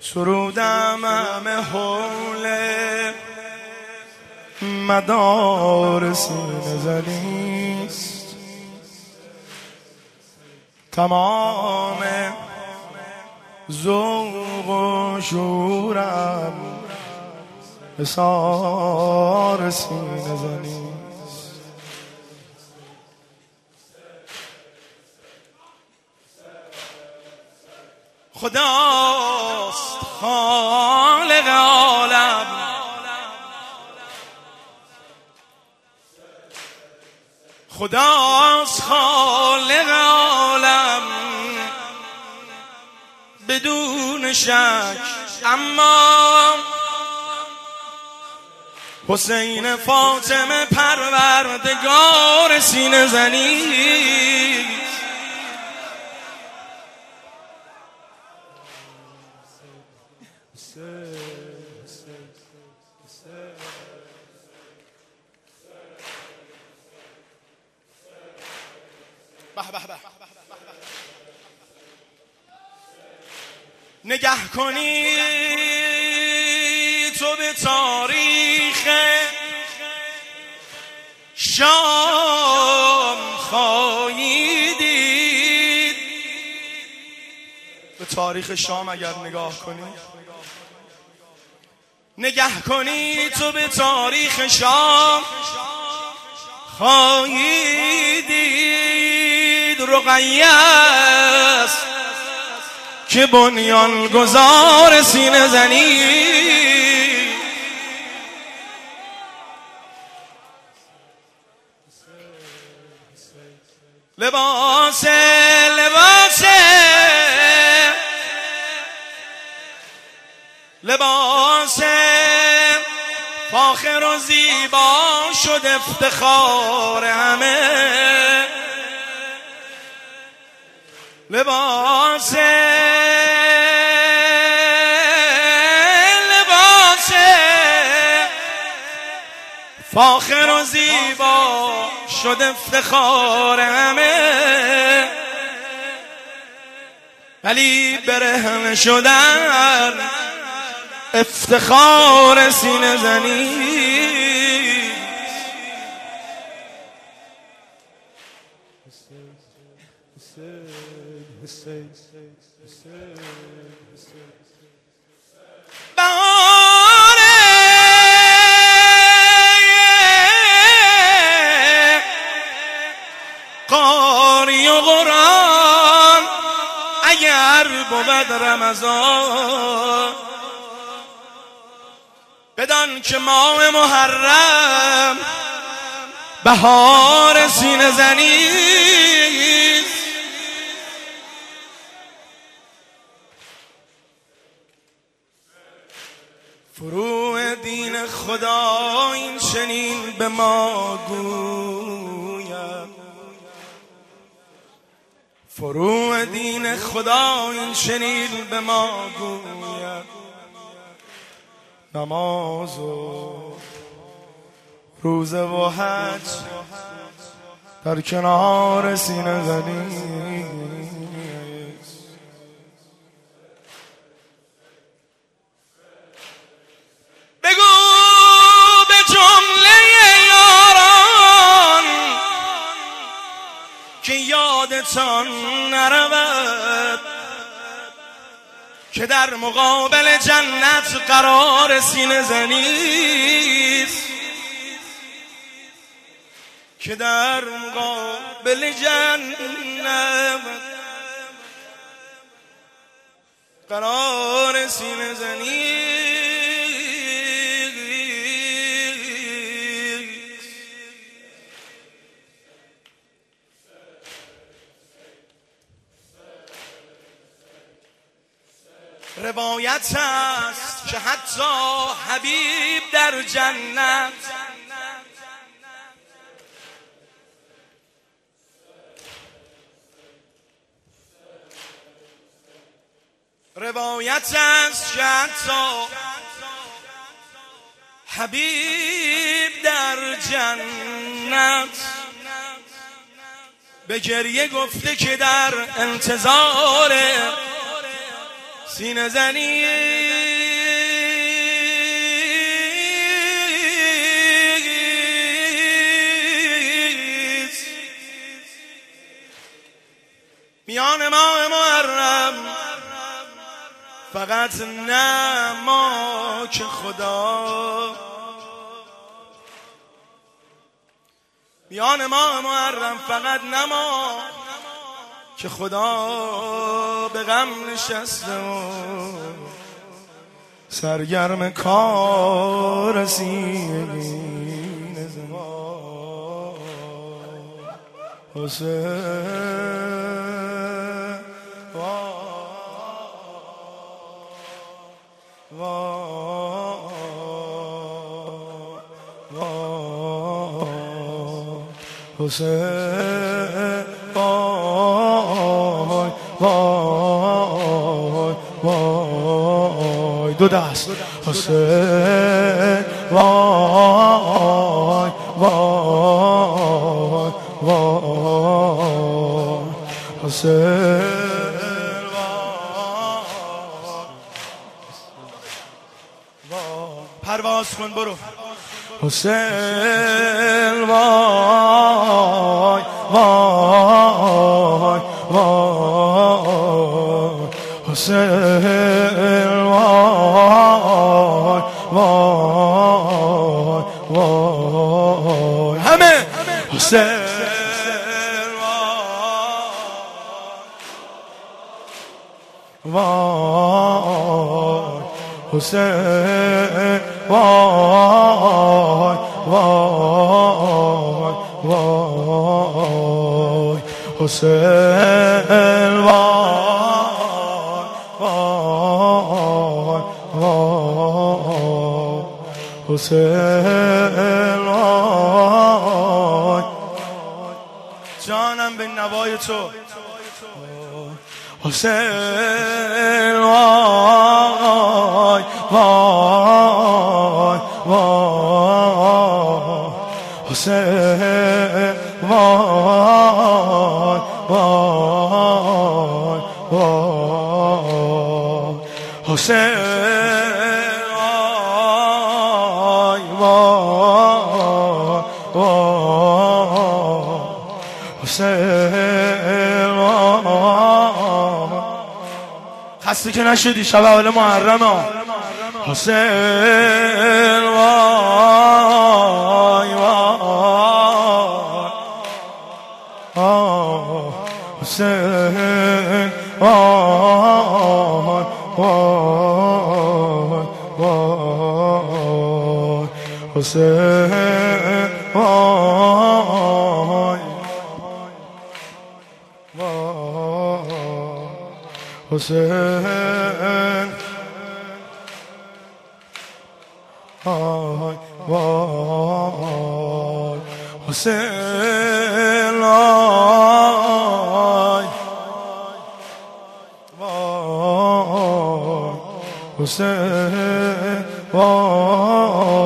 سرودم همه حول مدار سینه زنیست، تمام ذوق و شعورم حصار سینه زنیست. خداست خالق عالم، خداست خالق عالم بدون شک، اما حسین فاطمه پروردگار سینه زنی. نگه کنی تو به تاریخ شام خواهی دید، به تاریخ شام اگر نگاه کنی، نگه کنی تو به تاریخ شام خواهی دید. رقیه است که بنیان گذار سینه زنی، لباس لباس لباس فاخر و زیبا شد افتخار همه، لباس لباس فاخر و زیبا شد افتخار همه، ولی برهنه شدن افتخار سینه زنی. قاری و قرآن اگر بود رمضان، بدان که ماه محرم بهار سینه زنیست. فروع دین خدا این چنین به ما گوید، فروع دین خدا این چنین به ما گوید، نماز و روزه و حج در کنار سینه زنی. بگو به جمله یاران که یادتان نرود که در مقابل جنت قرار سینه زنیست، که در مقابل جنت قرار سینه زنیست. روایت است که حتی حبیب در جنت روایت است که حتی حبیب در جنت به گریه گفته که در انتظار سینه زنی میان ماه محرم، فقط نه ما که خدا. میان ماه محرم فقط نه ما که خدا به غم نشسته و سرگرم کار سینه زما. حسین حسین وای وای وای دو دست حسین وای وای وای حسین پرواز کن برو حسین وای وای وای حسین وای وای وای همه حسین وای حسین وای وای وای حسین وای وای وای حسین وای جانم به نوای تو حسین وای وای وای حسین وای وای وای حسین وای وای وای حسین وای خسته که نشدی شب اول محرم حسین وای وای حسین وای وای وای حسین وای وای حسین وای وای حسین وای وای حسین وای